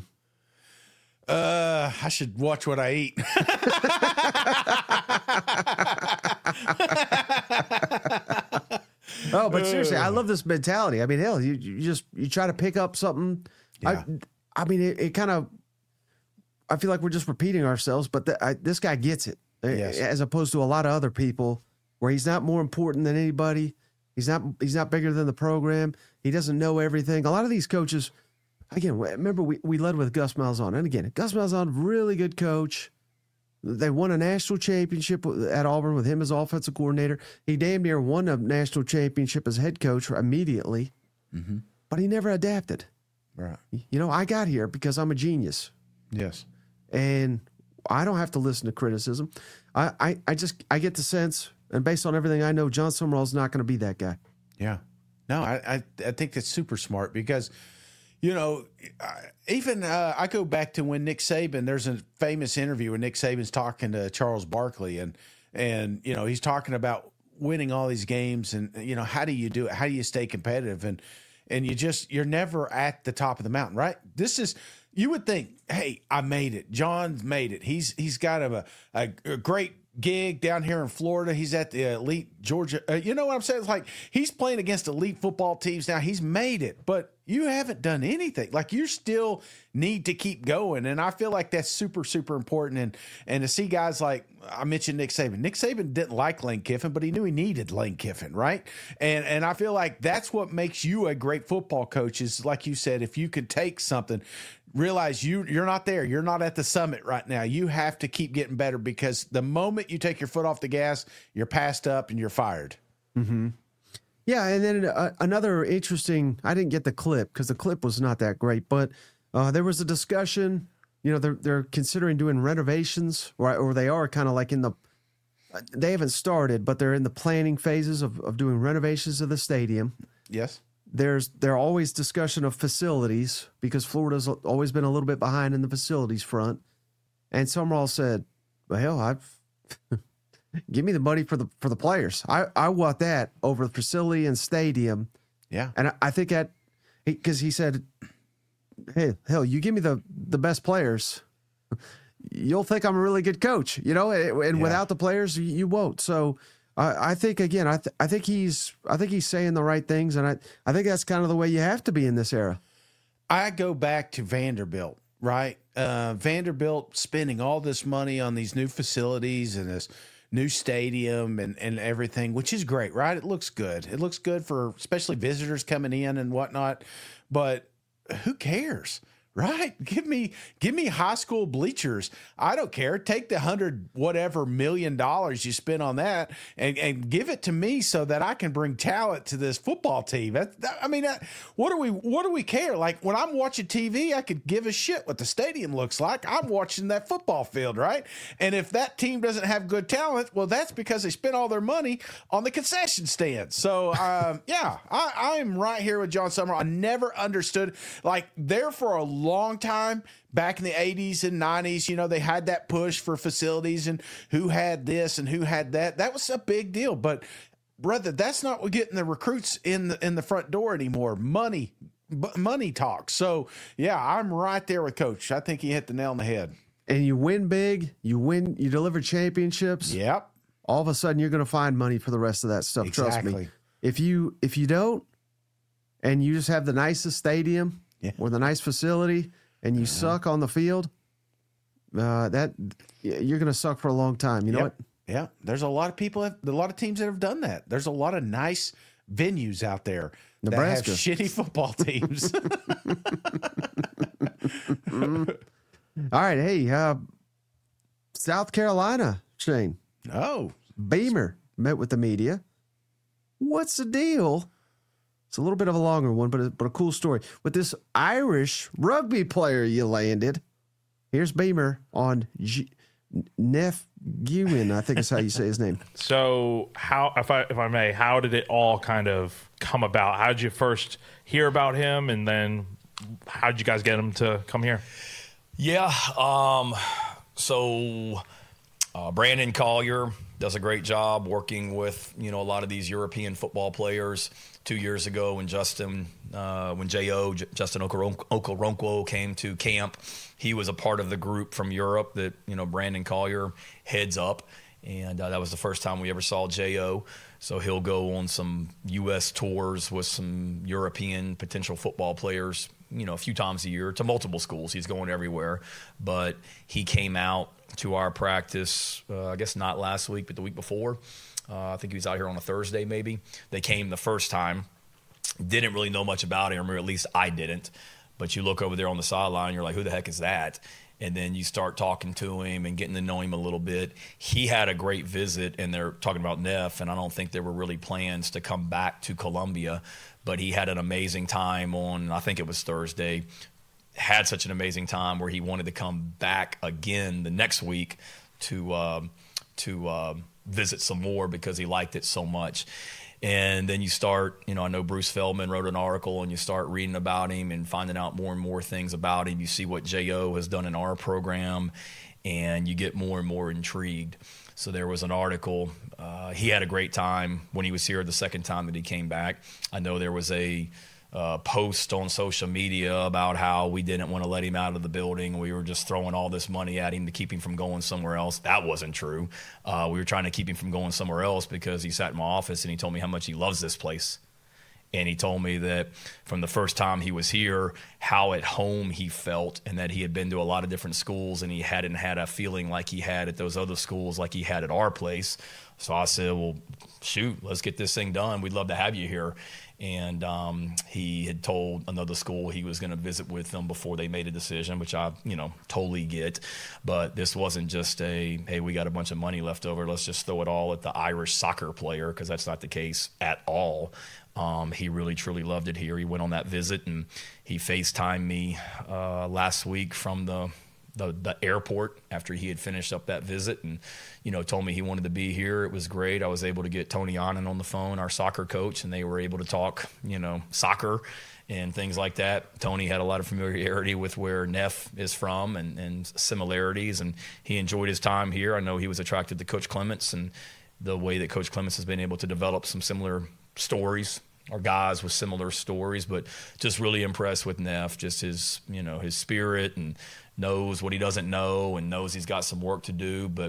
I should watch what I eat. Oh, but seriously, I love this mentality. I mean, hell, you try to pick up something. Yeah. I mean, it kind of. I feel like we're just repeating ourselves, but this guy gets it, as opposed to a lot of other people where he's not more important than anybody. He's not bigger than the program. He doesn't know everything. A lot of these coaches, again, remember we led with Gus Malzahn, and again, Gus Malzahn, really good coach. They won a national championship at Auburn with him as offensive coordinator. He damn near won a national championship as head coach immediately, but he never adapted. Right. I got here because I'm a genius. Yes. And I don't have to listen to criticism. I get the sense, and based on everything I know, John Summerall's not going to be that guy. Yeah. No, I think that's super smart because, even I go back to when Nick Saban, there's a famous interview where Nick Saban's talking to Charles Barkley and he's talking about winning all these games and, how do you do it? How do you stay competitive? And you're never at the top of the mountain, right? You would think, hey, I made it. John's made it. He's got a great gig down here in Florida. He's at the elite Georgia. You know what I'm saying? It's like he's playing against elite football teams now. He's made it, but you haven't done anything. Like you still need to keep going. And I feel like that's super, super important. And to see guys like I mentioned Nick Saban. Nick Saban didn't like Lane Kiffin, but he knew he needed Lane Kiffin, right? And I feel like that's what makes you a great football coach is, like you said, if you could take something, realize you're not there. You're not at the summit right now. You have to keep getting better because the moment you take your foot off the gas, you're passed up and you're fired. Mm-hmm. Yeah, and then another interesting, I didn't get the clip because the clip was not that great, but there was a discussion, they're considering doing renovations, or they are kind of like they haven't started, but they're in the planning phases of doing renovations of the stadium. Yes. There's always discussion of facilities because Florida's always been a little bit behind in the facilities front. And Summerall said, well, hell, give me the money for the players. I want that over the facility and stadium. Yeah. And I think that because he said, hey, hell, you give me the best players, you'll think I'm a really good coach, and without the players, you won't. So I think, again, I think he's saying the right things, and I think that's kind of the way you have to be in this era. I go back to Vanderbilt, right? Vanderbilt spending all this money on these new facilities and this new stadium and everything, which is great, right? It looks good. It looks good for especially visitors coming in and whatnot. But who cares, Right. Give me high school bleachers. I don't care. Take the $100 million you spend on that and give it to me so that I can bring talent to this football team. What do we care? Like when I'm watching TV, I could give a shit what the stadium looks like. I'm watching that football field, right? And if that team doesn't have good talent, well, that's because they spent all their money on the concession stand. So, I'm right here with John Summer. I never understood, like, there for a long time back in the 80s and 90s, they had that push for facilities and who had this and who had that. That was a big deal. But brother, that's not what getting the recruits in the front door anymore. Money talks. So yeah, I'm right there with Coach. I think he hit the nail on the head. And you win big, you deliver championships. Yep. All of a sudden you're going to find money for the rest of that stuff. Exactly. Trust me. If you don't, and you just have the nicest stadium or the nice facility, and you suck on the field, you're going to suck for a long time. You know what? Yeah, there's a lot of teams that have done that. There's a lot of nice venues out there Nebraska. that have shitty football teams. All right, hey, South Carolina, Shane. Oh, Beamer met with the media. What's the deal? It's a little bit of a longer one, but a cool story. With this Irish rugby player you landed. Here's Beamer on Neff Gewin, I think is how you say his name. So how, if I may, how did it all kind of come about? How did you first hear about him, and then how did you guys get him to come here? Yeah, Brandon Collier does a great job working with a lot of these European football players. 2 years ago, when Justin Okoronkwo came to camp, he was a part of the group from Europe that Brandon Collier heads up, and that was the first time we ever saw J.O. So he'll go on some U.S. tours with some European potential football players, a few times a year to multiple schools. He's going everywhere, but he came out to our practice, I guess not last week, but the week before. I think he was out here on a Thursday maybe. They came the first time. Didn't really know much about him, or at least I didn't. But you look over there on the sideline, you're like, who the heck is that? And then you start talking to him and getting to know him a little bit. He had a great visit, and they're talking about Neff, and I don't think there were really plans to come back to Columbia. But he had an amazing time on, I think it was Thursday, had such an amazing time where he wanted to come back again the next week to visit some more because he liked it so much. And then you start, I know Bruce Feldman wrote an article, and you start reading about him and finding out more and more things about him. You see what J.O. has done in our program, and you get more and more intrigued. So there was an article. He had a great time when he was here the second time that he came back. I know there was a post on social media about how we didn't want to let him out of the building. We were just throwing all this money at him to keep him from going somewhere else. That wasn't true. We were trying to keep him from going somewhere else because he sat in my office and he told me how much he loves this place. And he told me that from the first time he was here, how at home he felt, and that he had been to a lot of different schools and he hadn't had a feeling like he had at those other schools like he had at our place. So I said, well, shoot, let's get this thing done. We'd love to have you here. And he had told another school he was going to visit with them before they made a decision, which I, totally get. But this wasn't just hey, we got a bunch of money left over, let's just throw it all at the Irish soccer player, because that's not the case at all. He really, truly loved it here. He went on that visit, and he FaceTimed me last week from the airport after he had finished up that visit, and told me he wanted to be here. It was great. I was able to get Tony Annan on the phone, our soccer coach, and they were able to talk soccer and things like that. Tony had a lot of familiarity with where Neff is from and similarities, and he enjoyed his time here. I know he was attracted to Coach Clements and the way that Coach Clements has been able to develop some similar stories, or guys with similar stories, but just really impressed with Neff, just his spirit, and knows what he doesn't know and knows he's got some work to do. But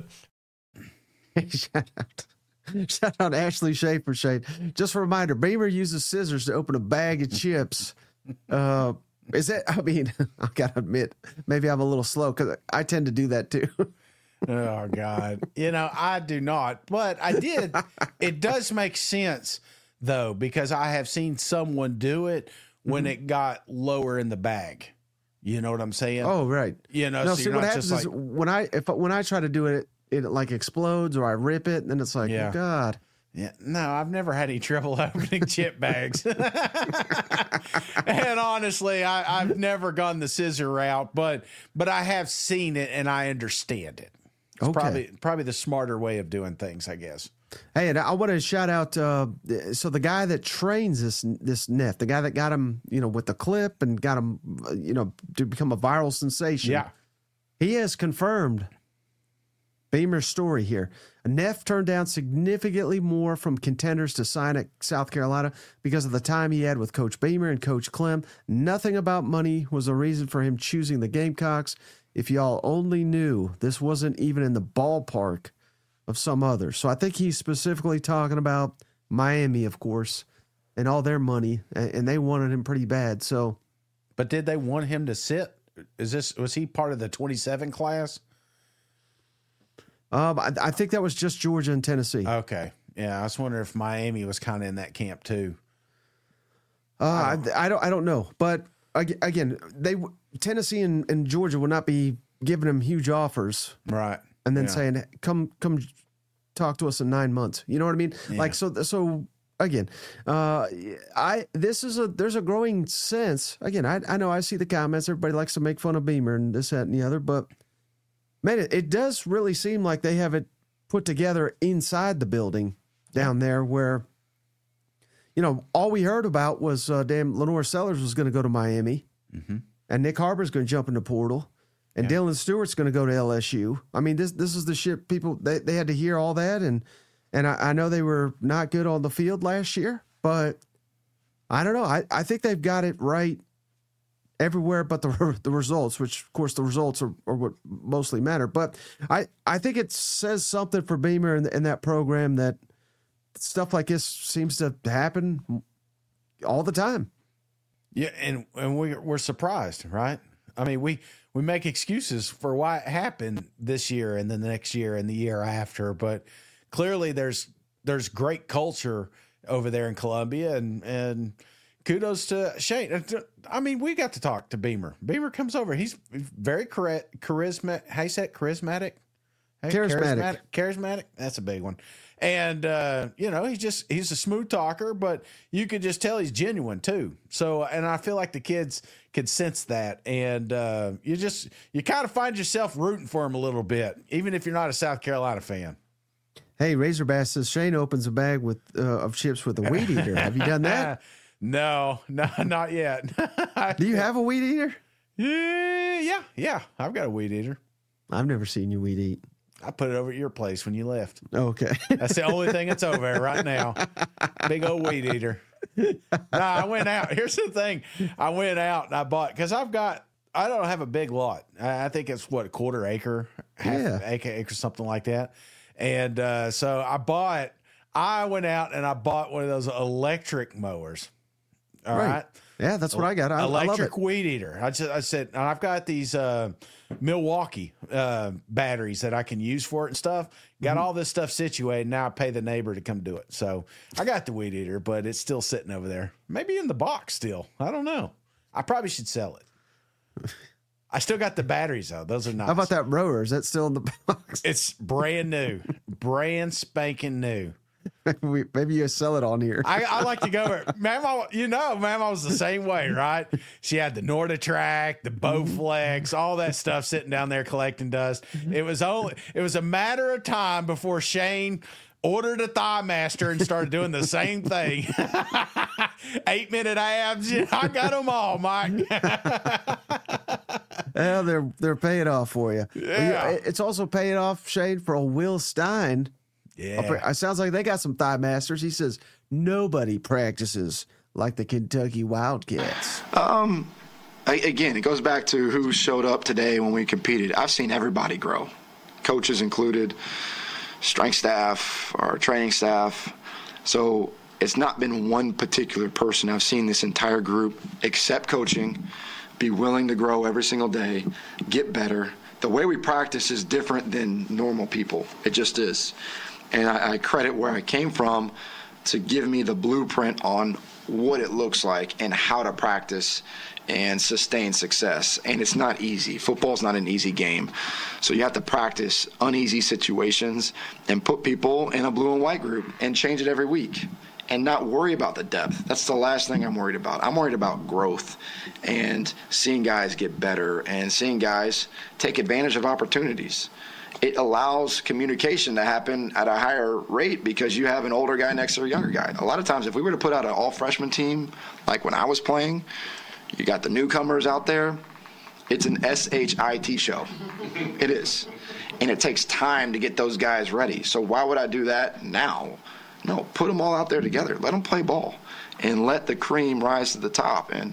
shout out Ashley Schaefer. Shane, just a reminder, Beamer uses scissors to open a bag of chips. Is that, I gotta admit, maybe I'm a little slow because I tend to do that too. Oh God. I do not, but I did. It does make sense though, because I have seen someone do it when it got lower in the bag. You know what I'm saying? Oh, right. You know, no, so see, what happens like, is when I try to do it, it like explodes or I rip it, and then it's like, oh, God. Yeah, no, I've never had any trouble opening chip bags. And honestly, I've never gone the scissor route, but I have seen it and I understand it. It's probably the smarter way of doing things, I guess. Hey, and I want to shout out. So the guy that trains this Neff, the guy that got him, with the clip and got him, to become a viral sensation. Yeah, he has confirmed Beamer's story here. Neff turned down significantly more from contenders to sign at South Carolina because of the time he had with Coach Beamer and Coach Clem. Nothing about money was a reason for him choosing the Gamecocks. If y'all only knew, this wasn't even in the ballpark of some others. So I think he's specifically talking about Miami, of course, and all their money, and they wanted him pretty bad. So, but did they want him to sit? Was he part of the 27 class? I think that was just Georgia and Tennessee. Okay. Yeah, I was wondering if Miami was kind of in that camp too. I don't know, but again, Tennessee and Georgia would not be giving him huge offers, right? And then saying, "Come, talk to us in 9 months." You know what I mean? Yeah. Like so. Again, there's a growing sense. Again, I know I see the comments. Everybody likes to make fun of Beamer and this, that, and the other, but. Man, it does really seem like they have it put together inside the building down there where, all we heard about was Lenore Sellers was going to go to Miami, and Nick Harbor's going to jump in the portal, and Dylan Stewart's going to go to LSU. I mean, this is the shit people, they had to hear all that, and I know they were not good on the field last year, but I don't know. I think they've got it right everywhere but the results, which, of course, the results are what mostly matter. But I think it says something for Beamer in that program that stuff like this seems to happen all the time. Yeah, and we're surprised, right? I mean, we make excuses for why it happened this year and then the next year and the year after, but clearly there's great culture over there in Columbia, and kudos to Shane. I mean, we got to talk to Beamer. Beamer comes over. He's very charismatic. How you say it? Charismatic? Charismatic. That's a big one. And, he's a smooth talker, but you could just tell he's genuine too. So, and I feel like the kids could sense that. And you kind of find yourself rooting for him a little bit, even if you're not a South Carolina fan. Hey, Razorbass says Shane opens a bag of chips with a weed eater. Have you done that? No, not yet. Do you have a weed eater? Yeah. I've got a weed eater. I've never seen you weed eat. I put it over at your place when you left. Okay. That's the only thing that's over there right now. Big old weed eater. I went out. Here's the thing. I went out and I bought, because I don't have a big lot. I think it's a quarter acre, half acre, something like that. And so I went out and I bought one of those electric mowers. All right. Yeah, that's what I got. I electric love it. weed eater. I said, I've got these Milwaukee batteries that I can use for it and stuff. Got all this stuff situated. Now I pay the neighbor to come do it. So I got the weed eater, but it's still sitting over there. Maybe in the box still. I don't know. I probably should sell it. I still got the batteries though. Those are nice. How about that rower? Is that still in the box? It's brand new, brand spanking new. Maybe you sell it on here. I like to go over. Mama was the same way, right? She had the NordiTrack, the Bowflex, all that stuff sitting down there collecting dust. It was a matter of time before Shane ordered a Thigh Master and started doing the same thing. 8-minute abs. I got them all, Mike. Well, they're paying off for you. Yeah. It's also paying off, Shane, for Will Stein. Yeah. It sounds like they got some Thigh Masters. He says nobody practices like the Kentucky Wildcats. Again, it goes back to who showed up today when we competed. I've seen everybody grow, coaches included, strength staff, our training staff. So it's not been one particular person. I've seen this entire group, accept coaching, be willing to grow every single day, get better. The way we practice is different than normal people. It just is. And I credit where I came from to give me the blueprint on what it looks like and how to practice and sustain success. And it's not easy. Football's not an easy game. So you have to practice uneasy situations and put people in a blue and white group and change it every week and not worry about the depth. That's the last thing I'm worried about. I'm worried about growth and seeing guys get better and seeing guys take advantage of opportunities. It allows communication to happen at a higher rate because you have an older guy next to a younger guy. A lot of times, if we were to put out an all-freshman team, like when I was playing, you got the newcomers out there, it's an SHIT show. It is. And it takes time to get those guys ready. So why would I do that now? No, put them all out there together. Let them play ball and let the cream rise to the top. And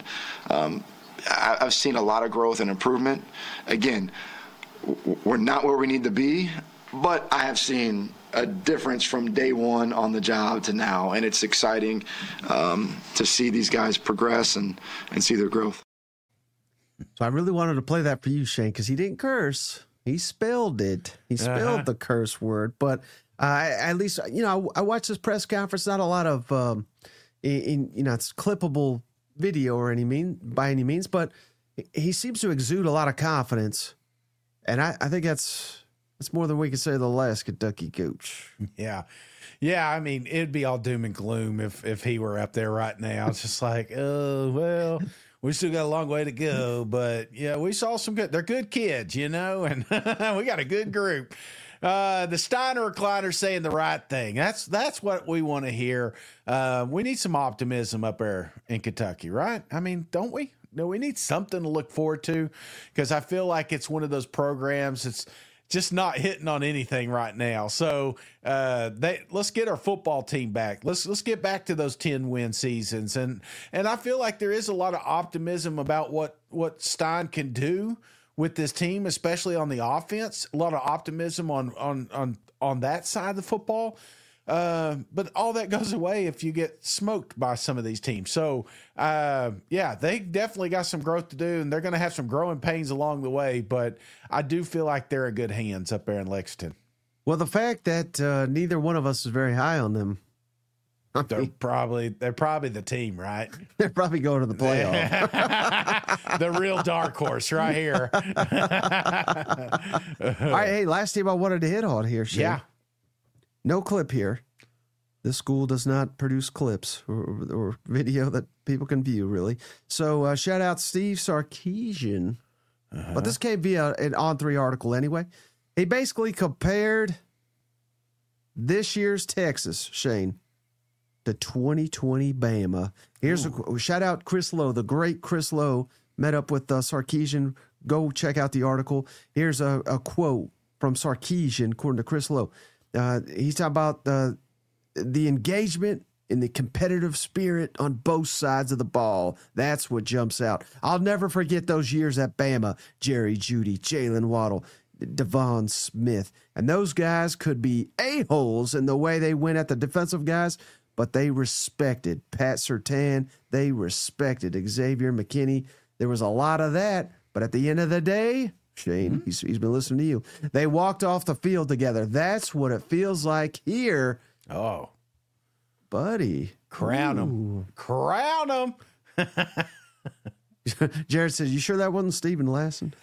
I've seen a lot of growth and improvement. Again, we're not where we need to be, but I have seen a difference from day one on the job to now, and it's exciting to see these guys progress and see their growth. So I really wanted to play that for you, Shane, because he didn't curse. He spelled it. He spelled the curse word. But at least, I watched this press conference. Not a lot of, it's clippable video by any means, but he seems to exude a lot of confidence. And I think that's more than we can say of the last Kentucky coach. Yeah. Yeah, I mean, it'd be all doom and gloom if he were up there right now. It's just like, oh, well, we still got a long way to go. But, yeah, we saw some good – they're good kids, and we got a good group. The Steiner recliner saying the right thing. That's what we want to hear. We need some optimism up there in Kentucky, right? I mean, don't we? No, we need something to look forward to because I feel like it's one of those programs that's just not hitting on anything right now. So let's get our football team back. Let's get back to those 10-win seasons. And I feel like there is a lot of optimism about what Stein can do with this team, especially on the offense. A lot of optimism on that side of the football. But all that goes away if you get smoked by some of these teams. So, they definitely got some growth to do, and they're going to have some growing pains along the way. But I do feel like they're in good hands up there in Lexington. Well, the fact that neither one of us is very high on them. They're probably the team, right? They're probably going to the playoff. The real dark horse right here. All right, hey, last team I wanted to hit on here, Shane. Yeah. No clip here. This school does not produce clips or video that people can view, really. So shout out Steve Sarkisian. But this came via an On3 article anyway. He basically compared this year's Texas, Shane, to 2020 Bama. Here's a shout out Chris Lowe, the great Chris Lowe, met up with Sarkisian. Go check out the article. Here's a quote from Sarkisian, according to Chris Lowe. He's talking about the engagement and the competitive spirit on both sides of the ball. That's what jumps out. I'll never forget those years at Bama. Jerry Jeudy, Jalen Waddle, Devon Smith. And those guys could be a-holes in the way they went at the defensive guys, but they respected Pat Surtain. They respected Xavier McKinney. There was a lot of that, but at the end of the day, Shane, he's been listening to you. They walked off the field together. That's what it feels like here. Oh, buddy. Crown them. Crown them. Jared says, you sure that wasn't Steven Lasson?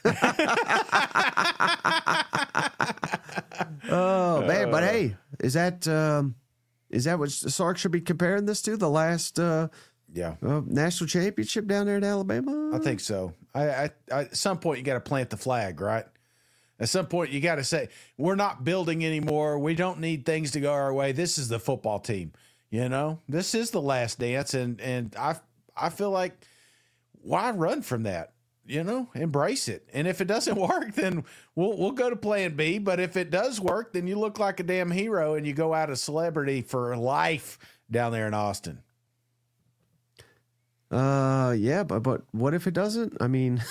Oh, man. But hey, is that what Sark should be comparing this to? The last national championship down there in Alabama? I think so. At some point, you got to plant the flag, right? At some point, you got to say, we're not building anymore. We don't need things to go our way. This is the football team. This is the last dance. And I feel like, why run from that? Embrace it. And if it doesn't work, then we'll go to plan B. But if it does work, then you look like a damn hero and you go out a celebrity for life down there in Austin. Yeah, but what if it doesn't? I mean,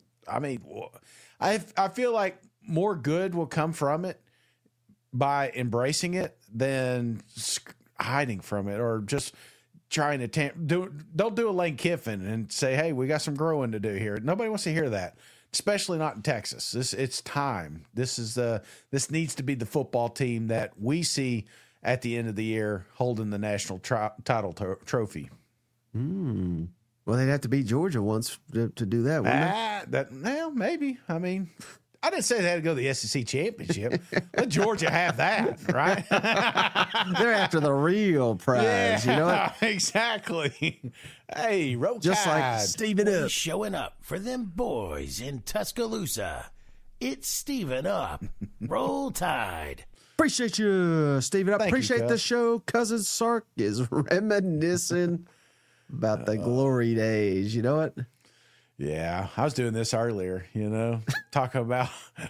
I feel like more good will come from it by embracing it than hiding from it or just trying to don't do a Lane Kiffin and say, hey, we got some growing to do here. Nobody wants to hear that, especially not in Texas. It's time. This needs to be the football team that we see at the end of the year holding the national title trophy. Well, they'd have to beat Georgia once to do that, wouldn't they? Well, maybe. I mean, I didn't say they had to go to the SEC championship. Let Georgia have that, right? They're after the real prize, you know what? Exactly. Hey, roll Just Tide. like Steven Up. Showing up for them boys in Tuscaloosa. It's Steven Up. Roll Tide. Appreciate you, Steven Up. Thank you, Appreciate the Cuz. show. Cousin Sark is reminiscing about the glory days. You know what? Yeah, I was doing this earlier, talking about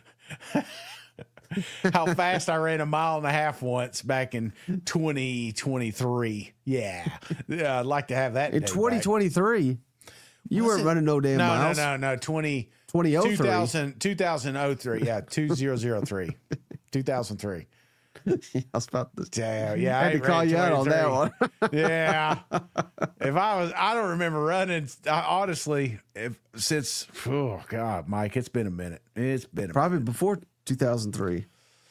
how fast I ran a mile and a half once back in 2023. Yeah, I'd like to have that In 2023, you weren't running no damn miles. No, 2003. 2003, yeah, 2003. 2003. I was about to Yeah, I had to call you out on that one. Yeah. I don't remember running, honestly, oh, God, Mike, it's been a minute. It's been Probably before 2003.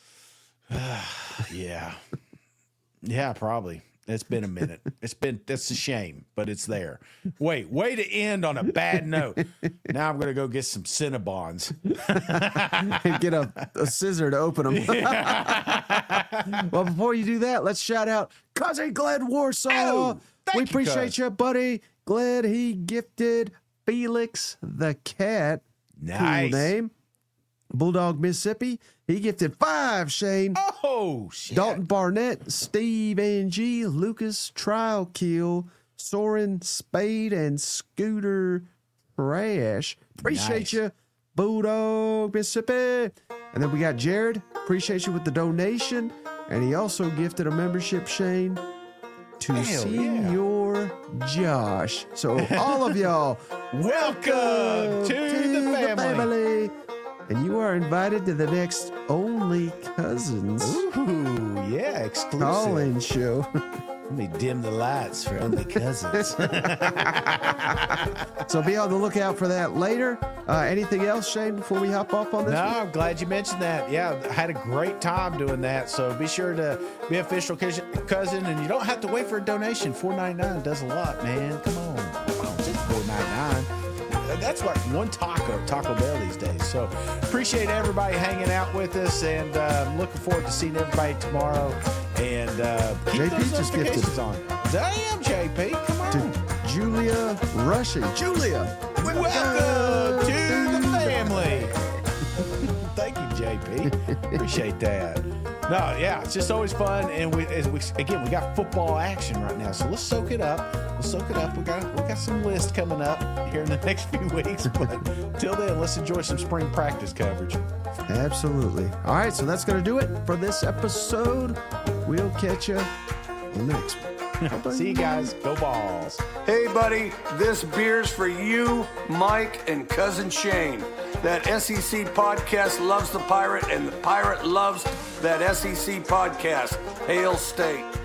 Yeah. Yeah, probably. It's been a minute. That's a shame, but it's there. Wait, way to end on a bad note. Now I'm going to go get some Cinnabons. And get a scissor to open them. Well, before you do that, let's shout out Cousin Glad Warsaw. We appreciate you, buddy. Glad he gifted Felix the cat. Nice. Cool name. Bulldog, Mississippi. He gifted 5, Shane. Oh, shit. Dalton Barnett, Steve Ng, Lucas Trial Kill, Soren Spade, and Scooter Trash. Appreciate Nice. you, Bulldog, Mississippi. And then we got Jared. Appreciate you with the donation. And he also gifted a membership, Shane, to Hell Senior Josh. So all of y'all, welcome to the family. And you are invited to the next Only Cousins Ooh, yeah, exclusive. call-in show. Let me dim the lights for Only Cousins. So be on the lookout for that later. Anything else, Shane, before we hop off on this No, one? I'm glad you mentioned that. Yeah, I had a great time doing that. So be sure to be an official cousin, and you don't have to wait for a donation. $4.99 does a lot, man. Come on, just $4.99. That's like one taco at Taco Bell these days. So appreciate everybody hanging out with us, and looking forward to seeing everybody tomorrow. And keep JP those just gifted. notifications on. Damn, JP, come on. To Julia Rushing. Julia, Welcome to the family. Thank you, JP. Appreciate that. No, yeah, it's just always fun, and we got football action right now, so let's soak it up. We got some lists coming up here in the next few weeks, but till then, let's enjoy some spring practice coverage. Absolutely. All right, so that's going to do it for this episode. We'll catch you on the next one. See you guys. Go Balls. Hey, buddy, this beer's for you, Mike, and Cousin Shane. That SEC podcast loves the Pirate, and the Pirate loves that SEC podcast. Hail State.